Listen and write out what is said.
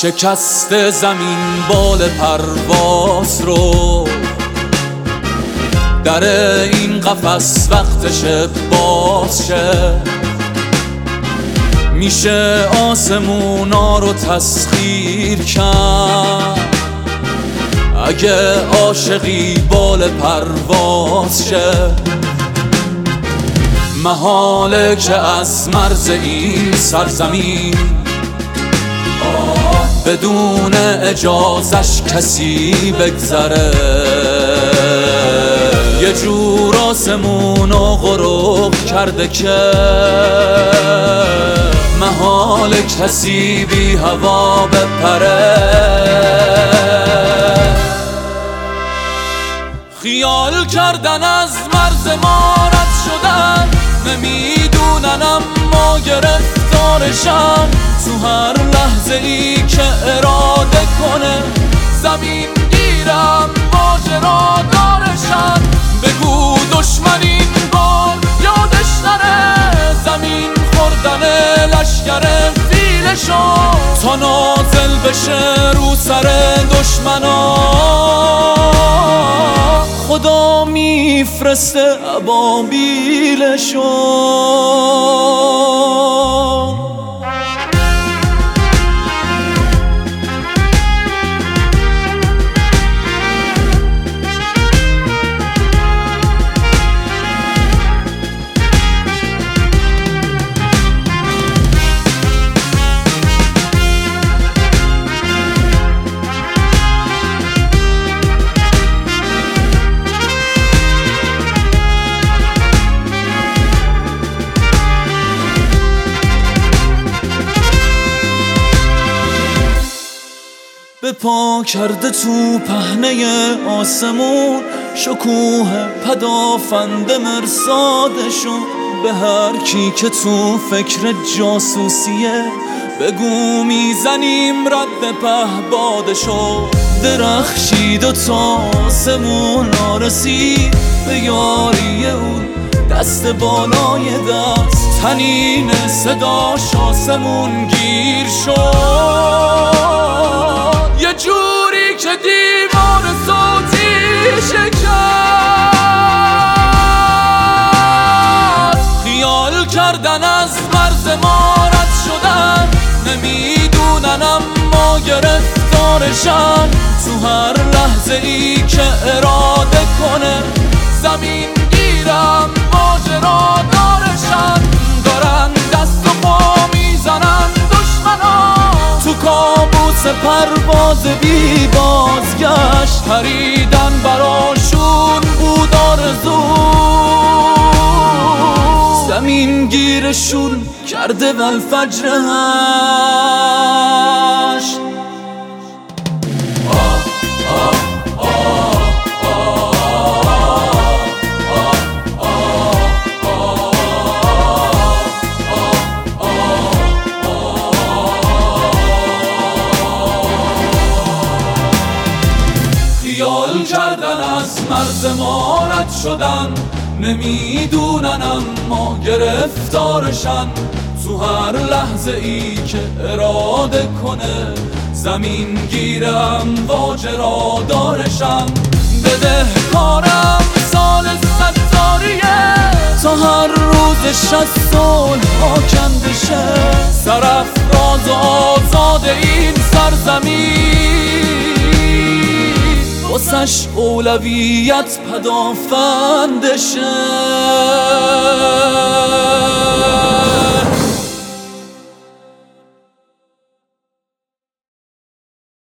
شکست زمین بال پرواز رو، در این قفس وقتش باز شه. میشه آسمونا رو تسخیر کرد اگه عاشقی بال پرواز شه. محاله که از مرز این سرزمین بدون اجازش کسی بگذره. یه جور آسمونو غرق کرده که محاله کسی بی هوا بپره. خیال کردن از مرز ما رد شدن، نمیدونن اما گرفتارشن. تو هر لحظه ای که اراده کنه زمین گیرم ماجرا دارشن. بگو دشمن این بار یادش نره زمین خوردن لشکر فیلشو تا نازل بشه رو سر دشمنا. خدا میفرسته ابابیلشو. به پا کرده تو پهنه آسمون شکوه پدافند مرصادشو. به هر کی که تو فکر جاسوسیه بگو میزنیم رد پهبادشو. درخشید و تا آسمون رسید به یاری اون دست بالای دست. تنین صداش آسمون گیر شد یه جوری که دیوار صوتی شکست. خیال کردن از مرز ما رد شدن، نمیدونن اما گرفتارشن. تو هر لحظه ای که اراده کنه زمین گیرم ماجرا دارشن. دارن دست و پا میزنن دشمنا تو کابوس پرواز بی بازگشت. پریدن براشون بود آرزو، زمین گیرشون کرده والفجر هشت. خیال کردن از مرز ما رد شدن، نمیدونن اما گرفتارشن. تو هر لحظه ای که اراده کنه زمین گیرم واجرا دارشن. بده کارم سال ستاریه تا هر روز شست صلح آکنده شه. سرافراز و آزاد این سرزمین واسش اولویت پدافندشه.